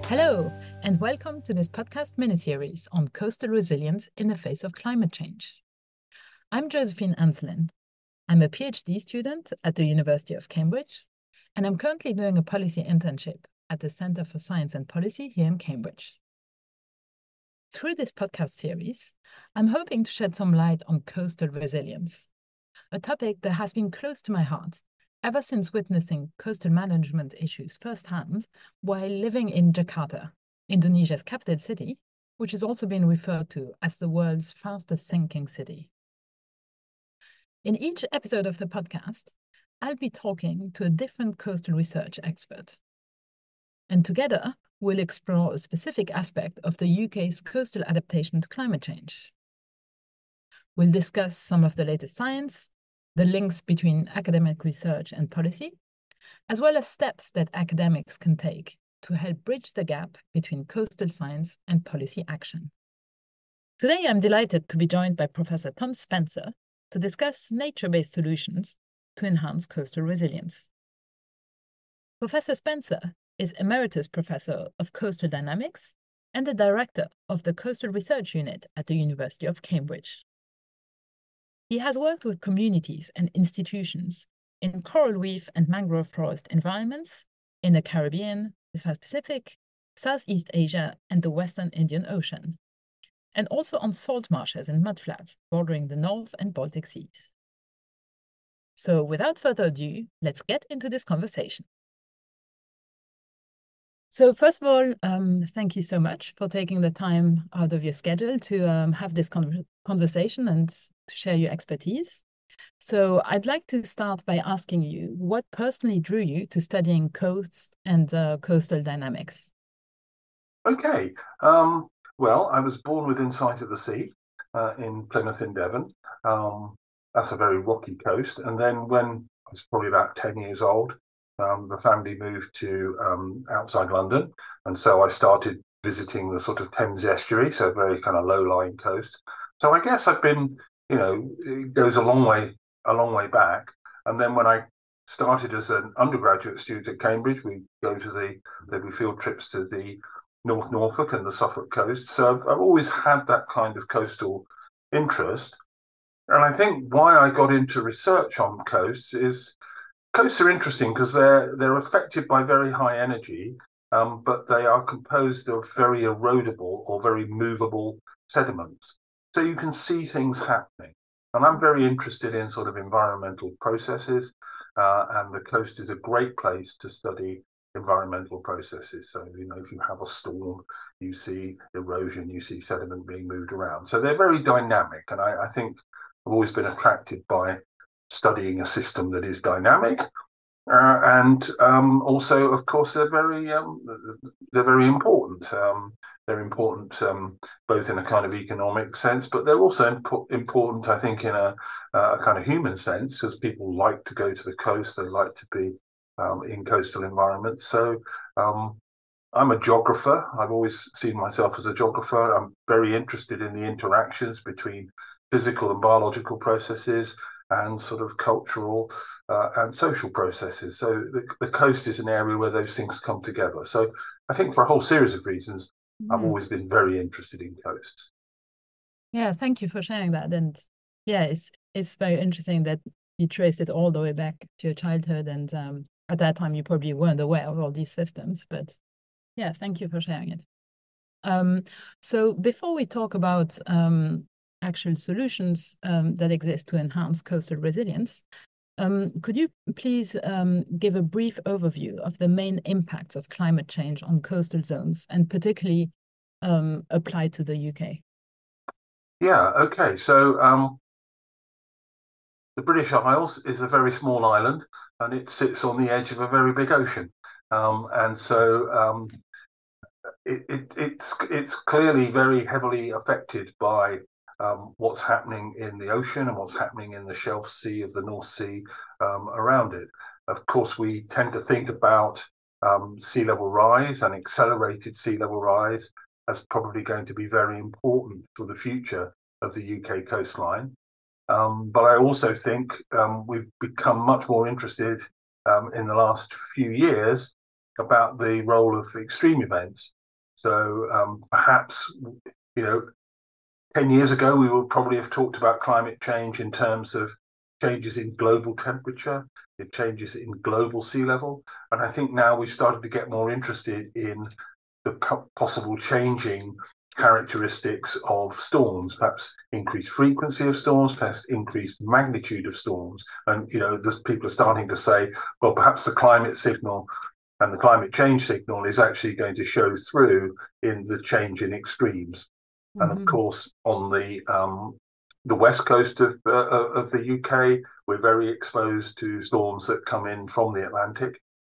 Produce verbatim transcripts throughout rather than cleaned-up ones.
Hello, and welcome to this podcast mini-series on coastal resilience in the face of climate change. I'm Josephine Anselin. I'm a PhD student at the University of Cambridge, and I'm currently doing a policy internship at the Centre for Science and Policy here in Cambridge. Through this podcast series, I'm hoping to shed some light on coastal resilience, a topic that has been close to my heart ever since witnessing coastal management issues firsthand while living in Jakarta, Indonesia's capital city, which has also been referred to as the world's fastest sinking city. In each episode of the podcast, I'll be talking to a different coastal research expert. And together, we'll explore a specific aspect of the U K's coastal adaptation to climate change. We'll discuss some of the latest science, the links between academic research and policy, as well as steps that academics can take to help bridge the gap between coastal science and policy action. Today, I'm delighted to be joined by Professor Tom Spencer to discuss nature-based solutions to enhance coastal resilience. Professor Spencer is Emeritus Professor of Coastal Dynamics and the Director of the Coastal Research Unit at the University of Cambridge. He has worked with communities and institutions in coral reef and mangrove forest environments in the Caribbean, the South Pacific, Southeast Asia, and the Western Indian Ocean, and also on salt marshes and mudflats bordering the North and Baltic Seas. So without further ado, let's get into this conversation. So first of all, um, thank you so much for taking the time out of your schedule to um, have this con conversation and to share your expertise. So I'd like to start by asking you what personally drew you to studying coasts and uh, coastal dynamics? Okay, um, well, I was born within sight of the sea uh, in Plymouth in Devon. Um, that's a very rocky coast. And then when I was probably about ten years old, Um, the family moved to um, outside London, and so I started visiting the sort of Thames estuary, so very kind of low-lying coast. So I guess I've been, you know, it goes a long way, a long way back. And then when I started as an undergraduate student at Cambridge, we go to the there'd be field trips to the North Norfolk and the Suffolk coast. So I've, I've always had that kind of coastal interest. And I think why I got into research on coasts is coasts are interesting because they're they're affected by very high energy, um, but they are composed of very erodible or very movable sediments. So you can see things happening. And I'm very interested in sort of environmental processes, uh, and the coast is a great place to study environmental processes. So, you know, if you have a storm, you see erosion, you see sediment being moved around. So they're very dynamic. And I, I think I've always been attracted by studying a system that is dynamic, uh, and um, also, of course, they're very um, they're very important. Um, they're important um, both in a kind of economic sense, but they're also imp important, I think, in a, a kind of human sense, because people like to go to the coast. They like to be um, in coastal environments. So um, I'm a geographer. I've always seen myself as a geographer. I'm very interested in the interactions between physical and biological processes and sort of cultural uh, and social processes. So the, the coast is an area where those things come together. So I think for a whole series of reasons, mm. I've always been very interested in coasts. Yeah, thank you for sharing that. And yeah, it's it's very interesting that you traced it all the way back to your childhood. And um, at that time, you probably weren't aware of all these systems. But yeah, thank you for sharing it. Um, so before we talk about um, actual solutions um, that exist to enhance coastal resilience, um, could you please um, give a brief overview of the main impacts of climate change on coastal zones, and particularly um, applied to the U K? Yeah, okay. So um, the British Isles is a very small island, and it sits on the edge of a very big ocean. Um, and so um, it, it, it's, it's clearly very heavily affected by Um, what's happening in the ocean and what's happening in the shelf sea of the North Sea um, around it. Of course, we tend to think about um, sea level rise and accelerated sea level rise as probably going to be very important for the future of the U K coastline. Um, but I also think um, we've become much more interested um, in the last few years about the role of extreme events So um, perhaps, you know, ten years ago, we would probably have talked about climate change in terms of changes in global temperature, it changes in global sea level. And I think now we've started to get more interested in the possible changing characteristics of storms, perhaps increased frequency of storms, perhaps increased magnitude of storms. And, you know, there's people are starting to say, well, perhaps the climate signal and the climate change signal is actually going to show through in the change in extremes. Mm-hmm. And of course, on the um, the west coast of uh, of the U K, we're very exposed to storms that come in from the Atlantic.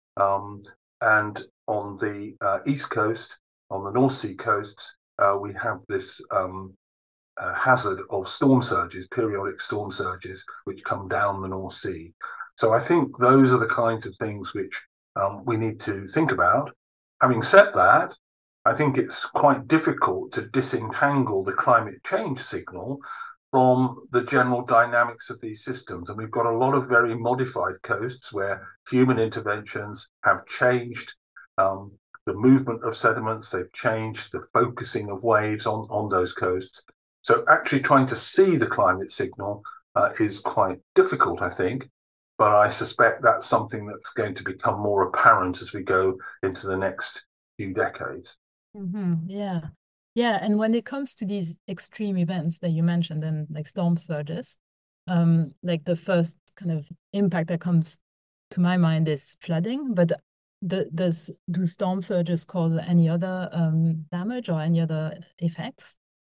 Um, and on the uh, east coast, on the North Sea coasts, uh, we have this um, uh, hazard of storm surges, periodic storm surges, which come down the North Sea. So I think those are the kinds of things which um, we need to think about. Having said that, I think it's quite difficult to disentangle the climate change signal from the general dynamics of these systems. And we've got a lot of very modified coasts where human interventions have changed um, the movement of sediments, they've changed the focusing of waves on, on those coasts. So actually trying to see the climate signal uh, is quite difficult, I think. But I suspect that's something that's going to become more apparent as we go into the next few decades. Mm-hmm. Yeah. Yeah, and when it comes to these extreme events that you mentioned, and like storm surges, um, like the first kind of impact that comes to my mind is flooding. But the, does do storm surges cause any other um, damage or any other effects?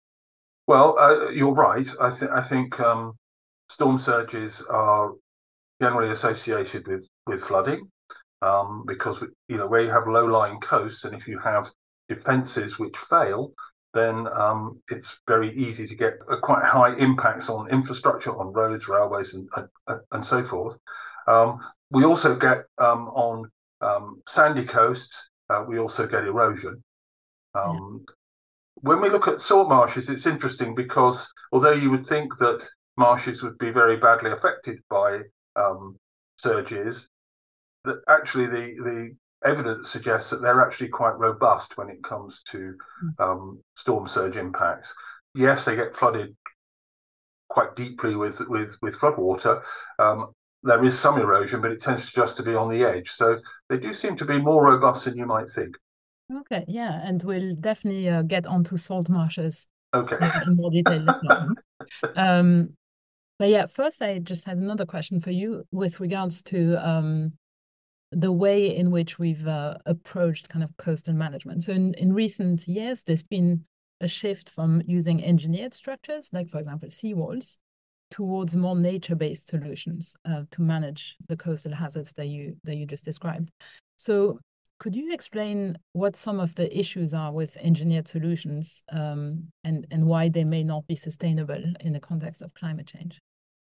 Well, uh, you're right. I think I think um, storm surges are generally associated with with flooding um, because you know where you have low-lying coasts, and if you have defences which fail, then um, it's very easy to get uh, quite high impacts on infrastructure, on roads, railways, and and, and so forth. Um, we also get um, on um, sandy coasts, uh, we also get erosion. Um, yeah. When we look at salt marshes, it's interesting because although you would think that marshes would be very badly affected by um, surges, that actually the the evidence suggests that they're actually quite robust when it comes to um, storm surge impacts. Yes, they get flooded quite deeply with with with floodwater. Um, there is some erosion, but it tends to just to be on the edge. So they do seem to be more robust than you might think. Okay, yeah, and we'll definitely uh, get onto salt marshes. Okay. Uh, in more detail later on. Um, but yeah, first I just had another question for you with regards to um, the way in which we've uh, approached kind of coastal management. So in, in recent years, there's been a shift from using engineered structures, like for example, seawalls, towards more nature-based solutions uh, to manage the coastal hazards that you that you just described. So could you explain what some of the issues are with engineered solutions um, and, and why they may not be sustainable in the context of climate change?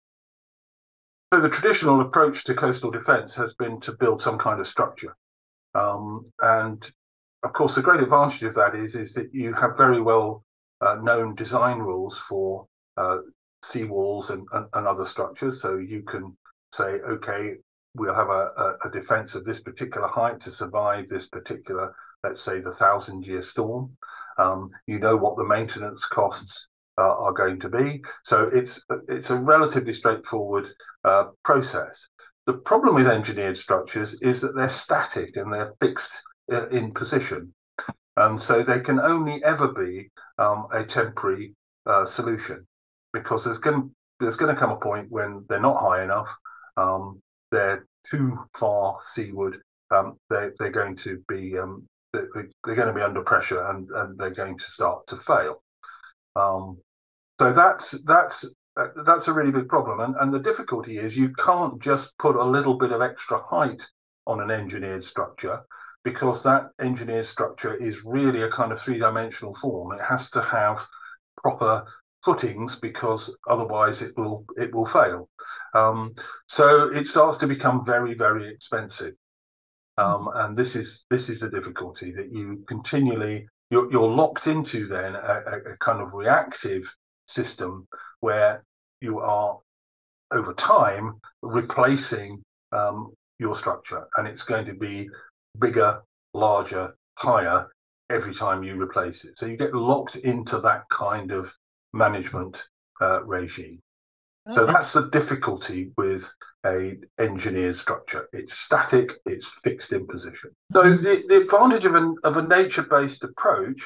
So the traditional approach to coastal defence has been to build some kind of structure. Um, and of course, the great advantage of that is, is that you have very well uh, known design rules for uh, seawalls and, and, and other structures. So you can say, okay, we'll have a, a, a defense of this particular height to survive this particular, let's say, the thousand year storm. Um, you know what the maintenance costs uh, are going to be. So it's, it's a relatively straightforward uh, process. The problem with engineered structures is that they're static and they're fixed uh, in position. And so they can only ever be um, a temporary uh, solution because there's going, there's going to come a point when they're not high enough. Um, they're too far seaward, um, they're, they're going to be um, they're, they're going to be under pressure and, and they're going to start to fail. Um, so that's that's uh, that's a really big problem. And, and the difficulty is you can't just put a little bit of extra height on an engineered structure because that engineered structure is really a kind of three-dimensional form. It has to have proper footings because otherwise it will it will fail. Um, so it starts to become very, very expensive. Um, and this is this is the difficulty that you continually you're, you're locked into then a, a kind of reactive system where you are over time replacing um, your structure, and it's going to be bigger, larger, higher every time you replace it. So you get locked into that kind of management uh, regime. Okay. So that's the difficulty with a engineered structure. It's static, it's fixed in position. So the, the advantage of, an, of a nature-based approach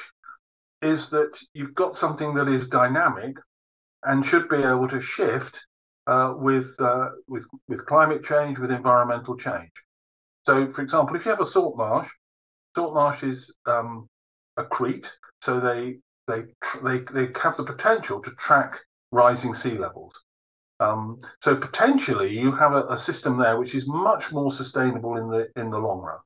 is that you've got something that is dynamic and should be able to shift uh, with, uh, with, with climate change, with environmental change. So, for example, if you have a salt marsh, salt marshes um, accrete, so they, they, they, they have the potential to track rising sea levels. Um, so potentially you have a, a system there which is much more sustainable in the in the long run.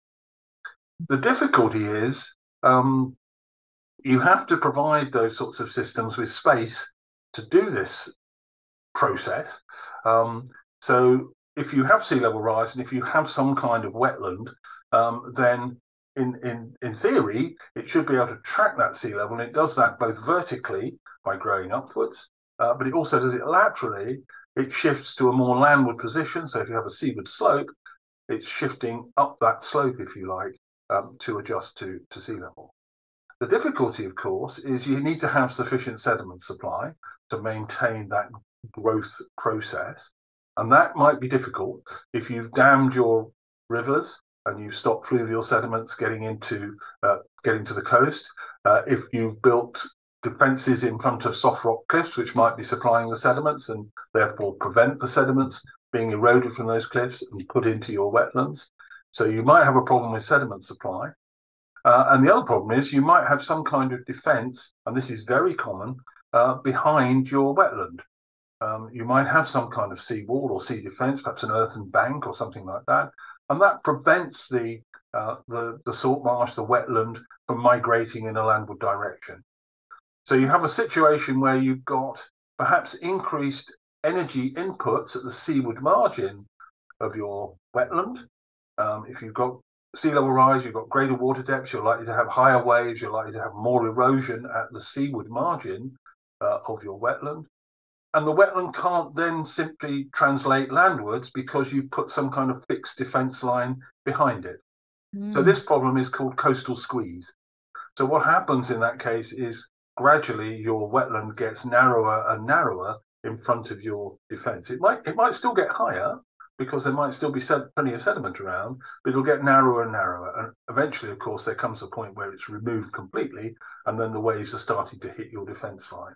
The difficulty is um, you have to provide those sorts of systems with space to do this process. Um, so if you have sea level rise and if you have some kind of wetland, um, then in, in, in theory, it should be able to track that sea level, and it does that both vertically by growing upwards, uh, but it also does it laterally. It shifts to a more landward position. So if you have a seaward slope, it's shifting up that slope, if you like, um, to adjust to, to sea level. The difficulty, of course, is you need to have sufficient sediment supply to maintain that growth process. And that might be difficult if you've dammed your rivers and you've stopped fluvial sediments getting into uh, getting to the coast. Uh, if you've built defences in front of soft rock cliffs, which might be supplying the sediments and therefore prevent the sediments being eroded from those cliffs and put into your wetlands. So you might have a problem with sediment supply. Uh, and the other problem is you might have some kind of defence, and this is very common, uh, behind your wetland. Um, you might have some kind of sea wall or sea defence, perhaps an earthen bank or something like that, and that prevents the, uh, the, the salt marsh, the wetland, from migrating in a landward direction. So you have a situation where you've got perhaps increased energy inputs at the seaward margin of your wetland. Um, if you've got sea level rise, you've got greater water depths, you're likely to have higher waves, you're likely to have more erosion at the seaward margin uh, of your wetland. And the wetland can't then simply translate landwards because you've put some kind of fixed defence line behind it. Mm. So this problem is called coastal squeeze. So what happens in that case is gradually your wetland gets narrower and narrower in front of your defence. It might it might still get higher because there might still be plenty of sediment around, but it'll get narrower and narrower. And eventually, of course, there comes a point where it's removed completely, and then the waves are starting to hit your defence line.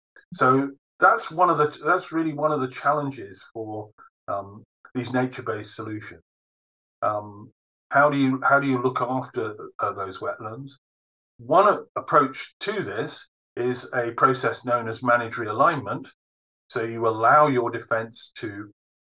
So that's one of the that's really one of the challenges for um, these nature-based solutions. Um, how do you how do you look after uh, those wetlands? One approach to this is a process known as managed realignment. So you allow your defence to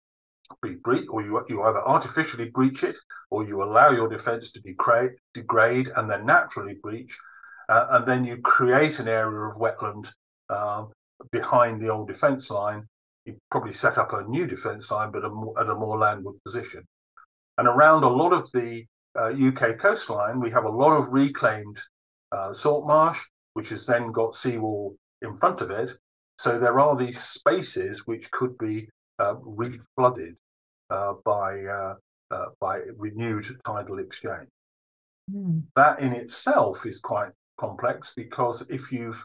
be breached, or you, you either artificially breach it, or you allow your defence to degrade, degrade and then naturally breach, uh, and then you create an area of wetland uh, behind the old defence line. You probably set up a new defence line, but a more, at a more landward position. And around a lot of the uh, U K coastline, we have a lot of reclaimed uh, salt marsh, which has then got seawall in front of it. So there are these spaces which could be uh, reflooded uh, by uh, uh, by renewed tidal exchange. Mm. That in itself is quite complex, because if you've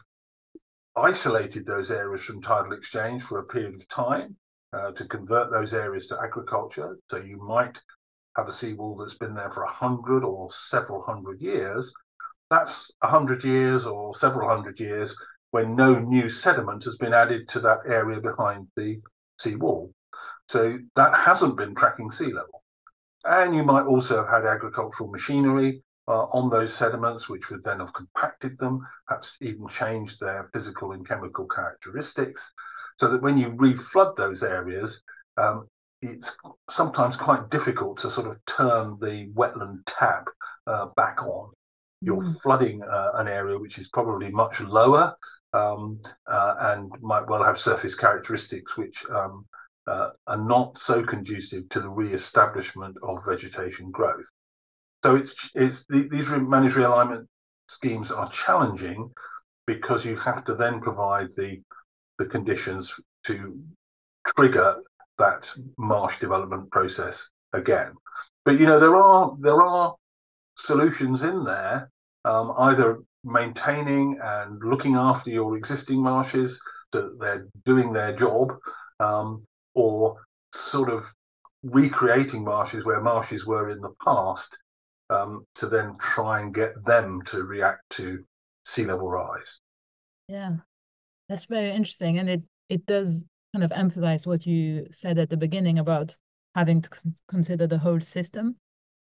isolated those areas from tidal exchange for a period of time uh, to convert those areas to agriculture, so you might have a seawall that's been there for a hundred or several hundred years, that's a hundred years or several hundred years when no new sediment has been added to that area behind the seawall. So that hasn't been tracking sea level. And you might also have had agricultural machinery uh, on those sediments, which would then have compacted them, perhaps even changed their physical and chemical characteristics, so that when you reflood those areas, um, it's sometimes quite difficult to sort of turn the wetland tap uh, back on. You're mm. flooding uh, an area which is probably much lower um, uh, and might well have surface characteristics which um, uh, are not so conducive to the re-establishment of vegetation growth. So it's it's the, these managed realignment schemes are challenging because you have to then provide the the conditions to trigger that marsh development process again. But you know there are there are solutions in there um, either maintaining and looking after your existing marshes, so they're doing their job, um, or sort of recreating marshes where marshes were in the past, um, to then try and get them to react to sea level rise. Yeah, that's very interesting. And it, it does kind of emphasize what you said at the beginning about having to consider the whole system.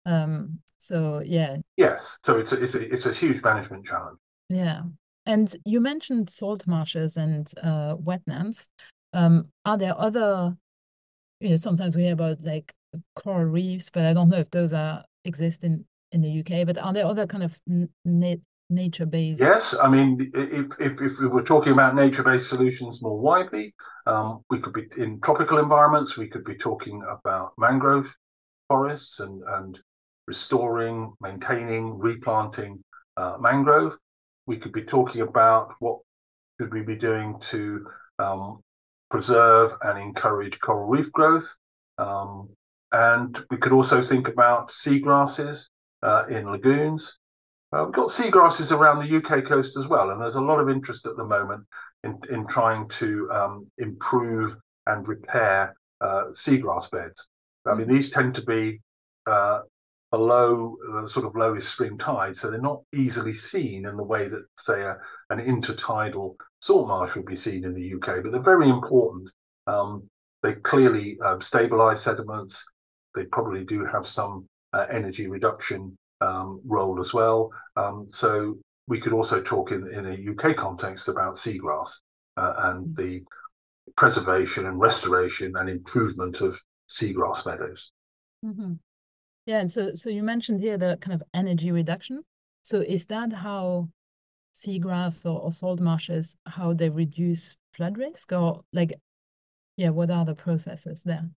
Um, so yeah. Yes, so it's a, it's a, it's a huge management challenge. Yeah. And you mentioned salt marshes and uh, wetlands. Um, are there other, you know, sometimes we hear about like coral reefs, but I don't know if those are exist in, in the U K, but are there other kind of na nature-based? Yes, I mean, if, if, if we were talking about nature-based solutions more widely, um, we could be in tropical environments, we could be talking about mangrove forests and, and restoring, maintaining, replanting uh, mangrove. We could be talking about what could we be doing to um, preserve and encourage coral reef growth. Um, and we could also think about seagrasses uh, in lagoons. Uh, we've got seagrasses around the U K coast as well, and there's a lot of interest at the moment in, in trying to um, improve and repair uh, seagrass beds. I mean, these tend to be uh, below the sort of lowest spring tide, so they're not easily seen in the way that, say, a, an intertidal salt marsh would be seen in the U K, but they're very important. Um, they clearly um, stabilize sediments. They probably do have some uh, energy reduction um, role as well. Um, so we could also talk in, in a U K context about seagrass uh, and the preservation and restoration and improvement of seagrass meadows. Mm-hmm. Yeah, and so so you mentioned here the kind of energy reduction. So is that how seagrass or, or salt marshes, how they reduce flood risk, or like, yeah, what are the processes there?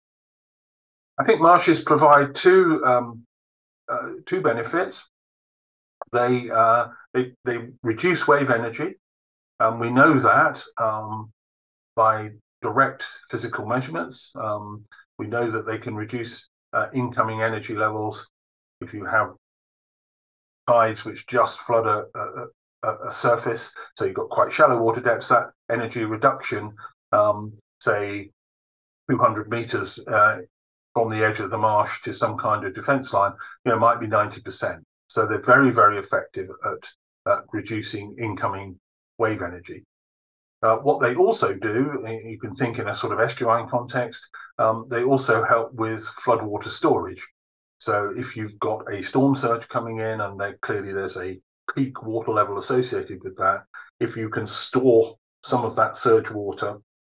I think marshes provide two um, uh, two benefits. They uh, they they reduce wave energy, and we know that um, by direct physical measurements. Um, we know that they can reduce uh, incoming energy levels if you have tides which just flood a, a, a surface. So you've got quite shallow water depths. That energy reduction, um, say two hundred meters uh, from the edge of the marsh to some kind of defense line, you know, might be ninety percent. So they're very, very effective at, at reducing incoming wave energy. Uh, what they also do, you can think in a sort of estuarine context, um, they also help with floodwater storage. So if you've got a storm surge coming in and they, clearly there's a peak water level associated with that, if you can store some of that surge water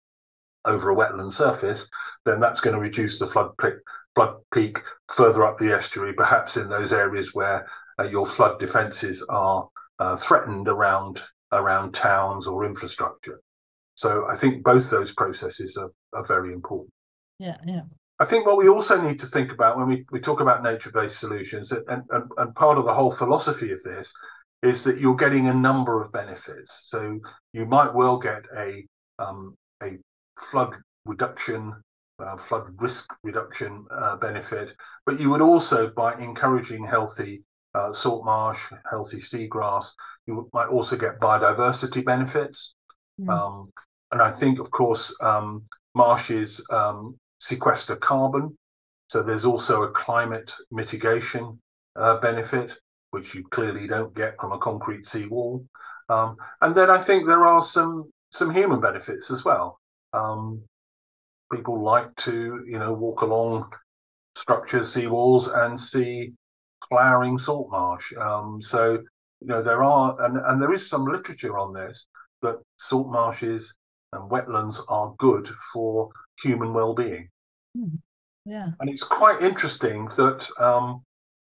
over a wetland surface, then that's going to reduce the flood peak, flood peak further up the estuary, perhaps in those areas where uh, your flood defences are uh, threatened around around towns or infrastructure. So I think both those processes are, are very important. Yeah, yeah. I think what we also need to think about when we, we talk about nature-based solutions, and, and, and part of the whole philosophy of this is that you're getting a number of benefits. So you might well get a um, a flood reduction, uh, flood risk reduction uh, benefit, but you would also, by encouraging healthy uh, salt marsh, healthy seagrass, you might also get biodiversity benefits. Mm. Um, and I think, of course, um, marshes um, sequester carbon. So there's also a climate mitigation uh, benefit, which you clearly don't get from a concrete seawall. Um, and then I think there are some some human benefits as well. Um, people like to, you know, walk along structures, seawalls, and see flowering salt marsh. Um, so, you know, there are, and, and there is some literature on this, that salt marshes and wetlands are good for human well-being. Mm. Yeah. And it's quite interesting that, um,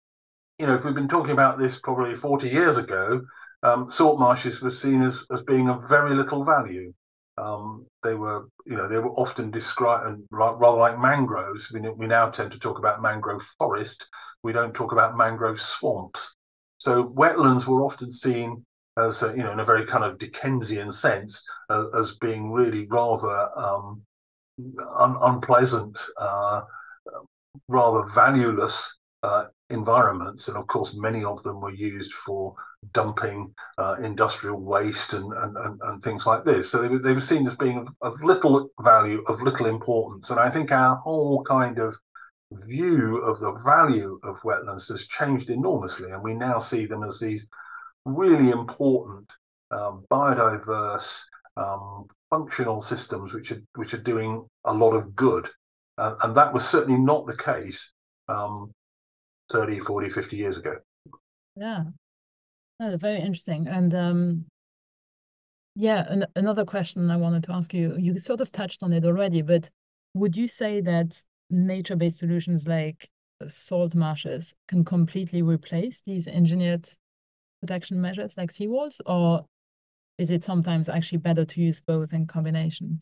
you know, if we've been talking about this probably forty years ago, um, salt marshes were seen as, as being of very little value. Um, they were, you know, they were often described rather like mangroves. We, we now tend to talk about mangrove forest. We don't talk about mangrove swamps. So wetlands were often seen as, a, you know, in a very kind of Dickensian sense, uh, as being really rather um, un unpleasant, uh, rather valueless uh, environments, and of course many of them were used for dumping uh, industrial waste and, and, and, and things like this. So they were, they were seen as being of, of little value, of little importance. And I think our whole kind of view of the value of wetlands has changed enormously, and we now see them as these really important, um, biodiverse, um, functional systems which are which are doing a lot of good. Uh, and that was certainly not the case um, thirty, forty, fifty years ago. Yeah, oh, very interesting. And um, yeah, an another question I wanted to ask you, you sort of touched on it already, but would you say that nature-based solutions like salt marshes can completely replace these engineered protection measures like seawalls, or is it sometimes actually better to use both in combination?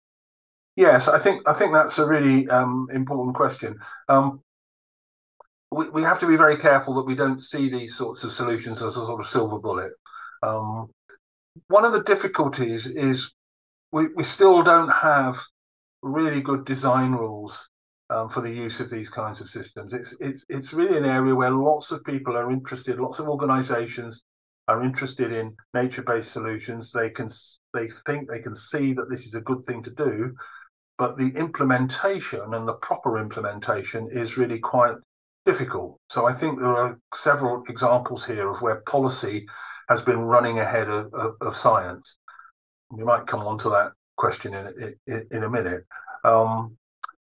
Yes, I think I think that's a really um, important question. Um, we, we have to be very careful that we don't see these sorts of solutions as a sort of silver bullet. Um, one of the difficulties is we, we still don't have really good design rules um, for the use of these kinds of systems. It's it's it's really an area where lots of people are interested, lots of organizations are interested in nature-based solutions. They can they think they can see that this is a good thing to do, but the implementation and the proper implementation is really quite difficult. So I think there are several examples here of where policy has been running ahead of, of, of science. We might come on to that question in, in, in a minute. Um,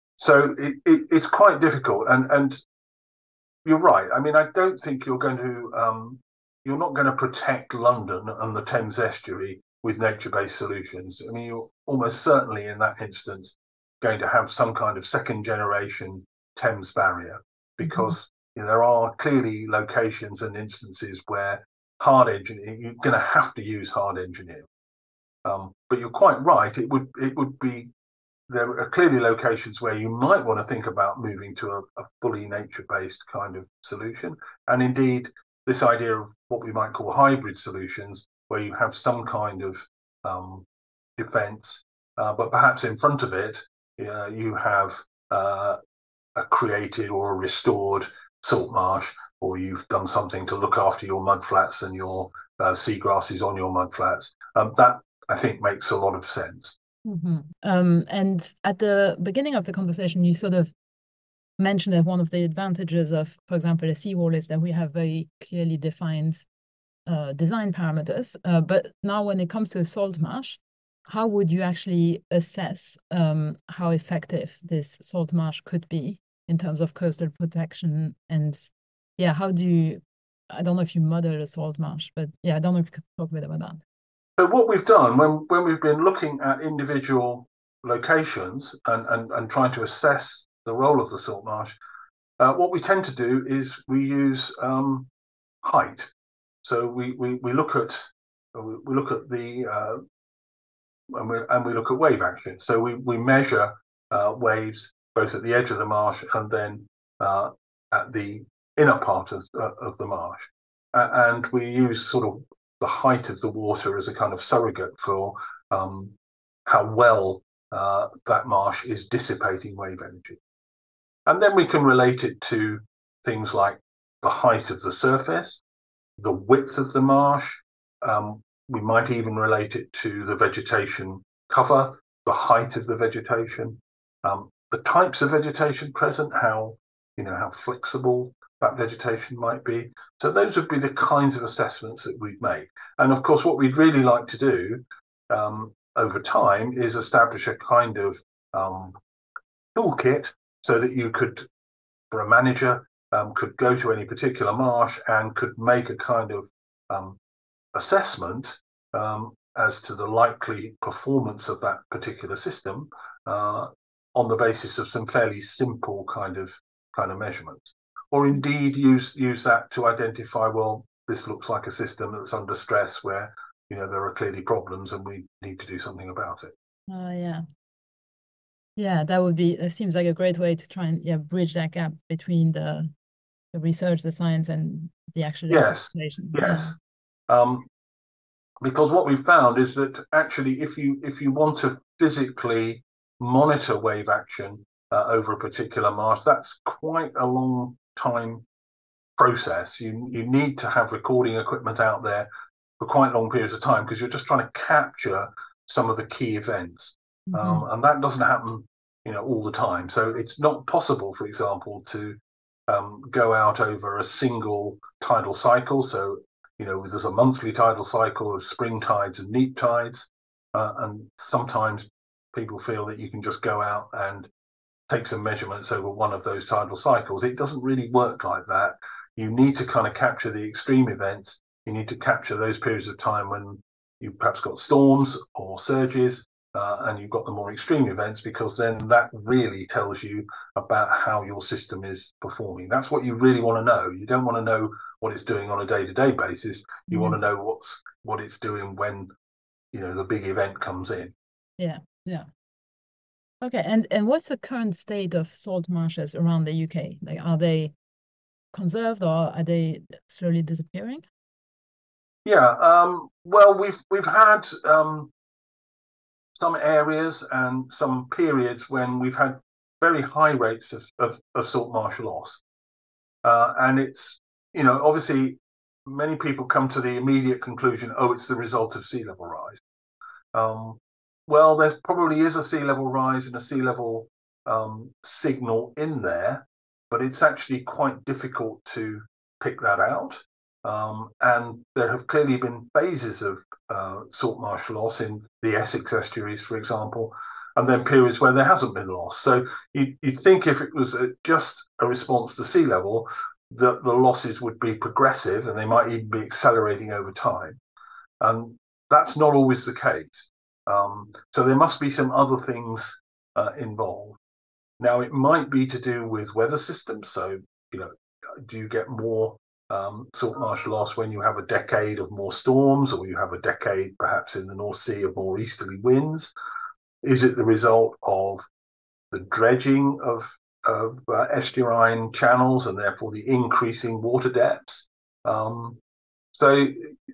so it, it, it's quite difficult. And, and you're right. I mean, I don't think you're going to, um, you're not going to protect London and the Thames estuary with nature-based solutions. I mean, you're almost certainly in that instance going to have some kind of second generation Thames barrier, because mm-hmm. you know, there are clearly locations and instances where hard engineering, you're going to have to use hard engineering. Um, but you're quite right. It would it would be there are clearly locations where you might want to think about moving to a, a fully nature-based kind of solution. And indeed, this idea of what we might call hybrid solutions, where you have some kind of um, defense, uh, but perhaps in front of it, uh, you have uh, a created or a restored salt marsh, or you've done something to look after your mudflats and your uh, seagrasses on your mudflats. Um, that, I think, makes a lot of sense. Mm-hmm. Um, and at the beginning of the conversation, you sort of mentioned that one of the advantages of, for example, a seawall is that we have very clearly defined uh, design parameters. Uh, but now when it comes to a salt marsh, how would you actually assess um, how effective this salt marsh could be in terms of coastal protection? And yeah, how do you, I don't know if you model a salt marsh, but yeah, I don't know if you could talk a bit about that. So what we've done when, when we've been looking at individual locations and, and, and trying to assess the role of the salt marsh, uh, what we tend to do is we use um, height. So we, we, we look at we look at the uh, and we and we look at wave action. So we we measure uh, waves both at the edge of the marsh and then uh, at the inner part of uh, of the marsh, uh, and we use sort of the height of the water as a kind of surrogate for um, how well uh, that marsh is dissipating wave energy. And then we can relate it to things like the height of the surface, the width of the marsh. Um, we might even relate it to the vegetation cover, the height of the vegetation, um, the types of vegetation present, how, you know, how flexible that vegetation might be. So those would be the kinds of assessments that we'd make. And of course, what we'd really like to do um, over time is establish a kind of um, toolkit so that you could, for a manager, um, could go to any particular marsh and could make a kind of um, assessment um, as to the likely performance of that particular system uh, on the basis of some fairly simple kind of kind of measurements. Or indeed use use that to identify, well, this looks like a system that's under stress where, you know, there are clearly problems and we need to do something about it. Oh, uh, yeah. Yeah, that would be, it seems like a great way to try and yeah bridge that gap between the the research, the science, and the actual yes, implementation. Yes. Yeah. Um, because what we've found is that actually, if you if you want to physically monitor wave action uh, over a particular marsh, that's quite a long time process. You you need to have recording equipment out there for quite long periods of time because you're just trying to capture some of the key events, mm-hmm. um, and that doesn't happen, you know, all the time. So it's not possible, for example, to um, go out over a single tidal cycle. So, you know, there's a monthly tidal cycle of spring tides and neap tides, uh, and sometimes people feel that you can just go out and take some measurements over one of those tidal cycles. It doesn't really work like that. You need to kind of capture the extreme events. You need to capture those periods of time when you've perhaps got storms or surges, uh, and you've got the more extreme events, because then that really tells you about how your system is performing. That's what you really want to know. You don't want to know what it's doing on a day-to-day basis. You mm-hmm. want to know what's what it's doing when, you know, the big event comes in. Yeah, yeah. Okay, and and what's the current state of salt marshes around the U K? Like, are they conserved or are they slowly disappearing? Yeah, um, well, we've we've had um, some areas and some periods when we've had very high rates of, of, of salt marsh loss, uh, and it's, you know, obviously many people come to the immediate conclusion, oh, it's the result of sea level rise. Um, well, there probably is a sea level rise and a sea level um, signal in there, but it's actually quite difficult to pick that out. Um, and there have clearly been phases of uh, salt marsh loss in the Essex estuaries, for example, and then periods where there hasn't been loss. So you'd, you'd think if it was a, just a response to sea level, that the losses would be progressive and they might even be accelerating over time. And that's not always the case. Um, so there must be some other things uh, involved. Now, it might be to do with weather systems. So, you know, do you get more um, salt marsh loss when you have a decade of more storms, or you have a decade perhaps in the North Sea of more easterly winds? Is it the result of the dredging of, of uh, estuarine channels and therefore the increasing water depths? Um, so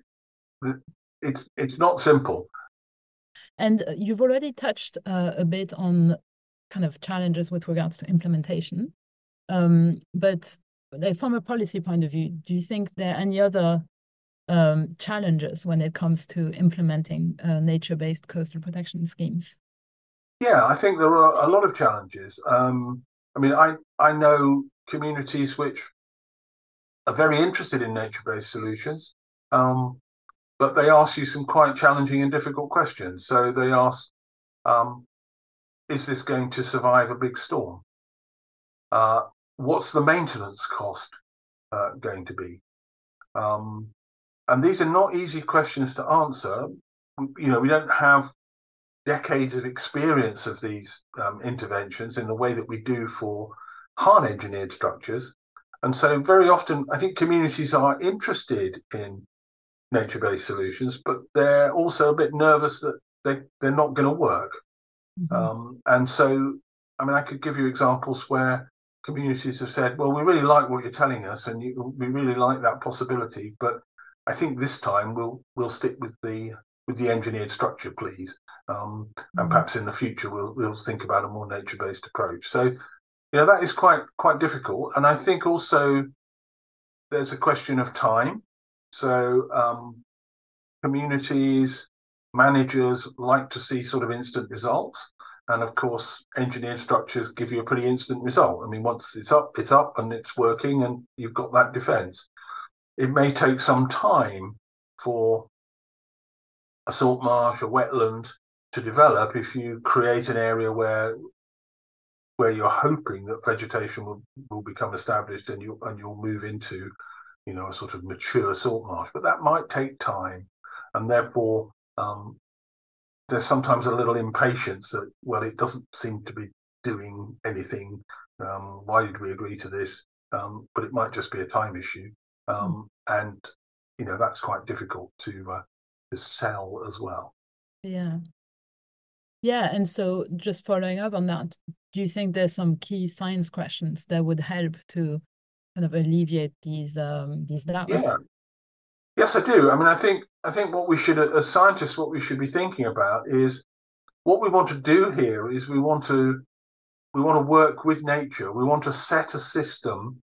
it's it's not simple. And you've already touched uh, a bit on kind of challenges with regards to implementation. Um, but like, from a policy point of view, do you think there are any other um, challenges when it comes to implementing uh, nature-based coastal protection schemes? Yeah, I think there are a lot of challenges. Um, I mean, I, I know communities which are very interested in nature-based solutions, um, but they ask you some quite challenging and difficult questions. So they ask, um, is this going to survive a big storm? Uh, what's the maintenance cost uh, going to be? Um, and these are not easy questions to answer. You know, we don't have decades of experience of these um, interventions in the way that we do for hard engineered structures. And so very often, I think communities are interested in nature-based solutions, but they're also a bit nervous that they, they're not going to work. Mm-hmm. Um, and so, I mean, I could give you examples where communities have said, well, we really like what you're telling us and you, we really like that possibility, but I think this time we'll we'll stick with the with the engineered structure, please. Um, mm-hmm. And perhaps in the future we'll we'll think about a more nature-based approach. So, you know, that is quite quite difficult. And I think also there's a question of time. So um, communities, managers like to see sort of instant results. And of course, engineered structures give you a pretty instant result. I mean, once it's up, it's up and it's working and you've got that defense. It may take some time for a salt marsh, a wetland to develop if you create an area where where you're hoping that vegetation will, will become established and you and you'll move into, you know, a sort of mature salt marsh. But that might take time, and therefore um, there's sometimes a little impatience that, well, it doesn't seem to be doing anything. Um, why did we agree to this? Um, but it might just be a time issue. Um, mm. And, you know, that's quite difficult to, uh, to sell as well. Yeah. Yeah. And so just following up on that, do you think there's some key science questions that would help to kind of alleviate these um, these doubts? Yeah. Yes, I do. I mean, I think I think what we should, as scientists, what we should be thinking about is what we want to do here is we want to we want to work with nature. We want to set a system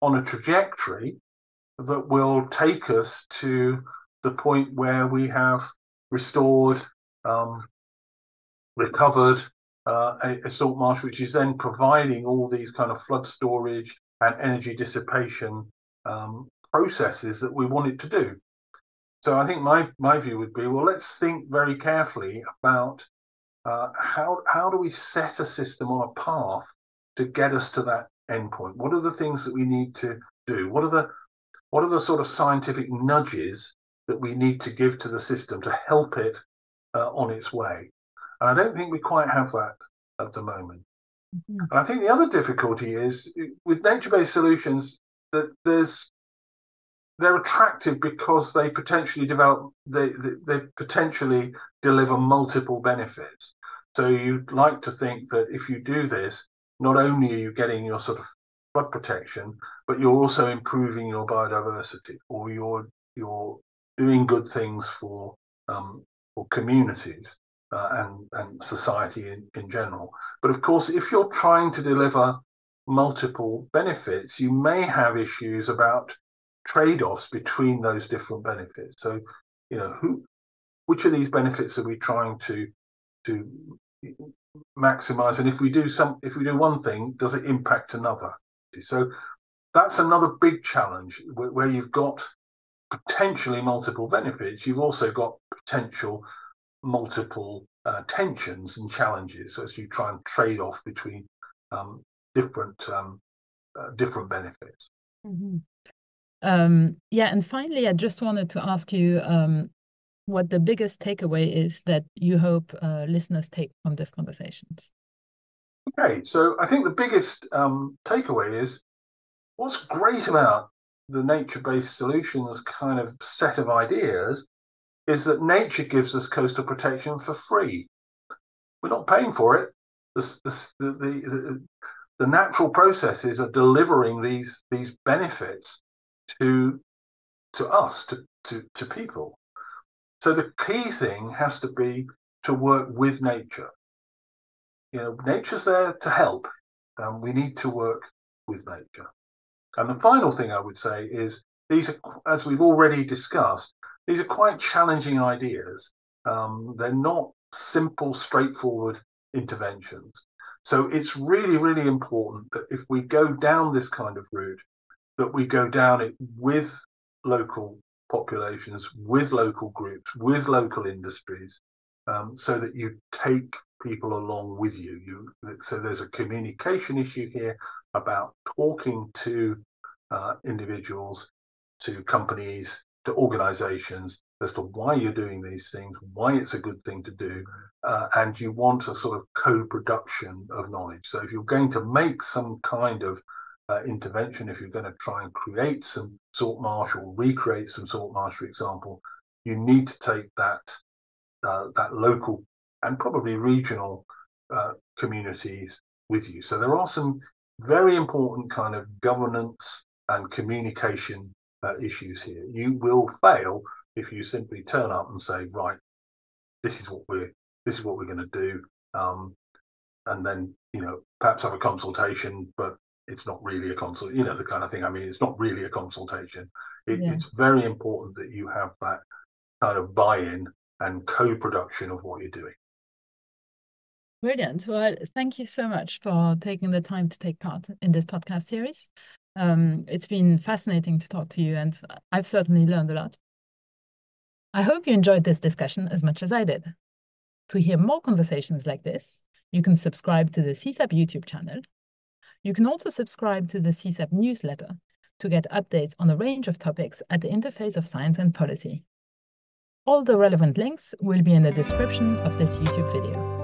on a trajectory that will take us to the point where we have restored, um, recovered uh, a, a salt marsh, which is then providing all these kind of flood storage and energy dissipation um, processes that we want it to do. So I think my, my view would be, well, let's think very carefully about uh, how, how do we set a system on a path to get us to that endpoint? What are the things that we need to do? What are the what are the sort of scientific nudges that we need to give to the system to help it uh, on its way? And I don't think we quite have that at the moment. Mm-hmm. And I think the other difficulty is with nature-based solutions that there's they're attractive because they potentially develop they, they they potentially deliver multiple benefits. So you'd like to think that if you do this, not only are you getting your sort of flood protection, but you're also improving your biodiversity, or you're you're doing good things for um, for communities uh, and and society in, in general. But of course, if you're trying to deliver multiple benefits, you may have issues about trade-offs between those different benefits. So, you know, who, which of these benefits are we trying to to maximize? And if we do some, if we do one thing, does it impact another? So that's another big challenge where, where you've got potentially multiple benefits. You've also got potential multiple uh, tensions and challenges as you try and trade off between um, different um, uh, different benefits. Mm-hmm. Um, yeah, and finally, I just wanted to ask you um, what the biggest takeaway is that you hope uh, listeners take from these conversations. Okay, so I think the biggest um, takeaway is what's great about the nature-based solutions kind of set of ideas is that nature gives us coastal protection for free. We're not paying for it. The, the, the, the, the natural processes are delivering these, these benefits to, to us, to, to, to people. So the key thing has to be to work with nature. You know, nature's there to help. Um, we need to work with nature. And the final thing I would say is these are, as we've already discussed, these are quite challenging ideas. Um, they're not simple, straightforward interventions. So it's really, really important that if we go down this kind of route, that we go down it with local populations, with local groups, with local industries, um, so that you take people along with you. You so there's a communication issue here about talking to uh, individuals, to companies, to organizations as to why you're doing these things, why it's a good thing to do, uh, and you want a sort of co-production of knowledge. So if you're going to make some kind of uh, intervention, if you're going to try and create some salt marsh or recreate some salt marsh, for example, you need to take that uh, that local and probably regional uh, communities with you. So there are some very important kind of governance and communication uh, issues here. You will fail if you simply turn up and say, right, this is what we're this is what we're going to do, um, and then you know perhaps have a consultation, but it's not really a consult. You know the kind of thing. I mean, it's not really a consultation. It, yeah. It's very important that you have that kind of buy-in and co-production of what you're doing. Brilliant. Well, thank you so much for taking the time to take part in this podcast series. Um, it's been fascinating to talk to you, and I've certainly learned a lot. I hope you enjoyed this discussion as much as I did. To hear more conversations like this, you can subscribe to the C SAP YouTube channel. You can also subscribe to the C SAP newsletter to get updates on a range of topics at the interface of science and policy. All the relevant links will be in the description of this YouTube video.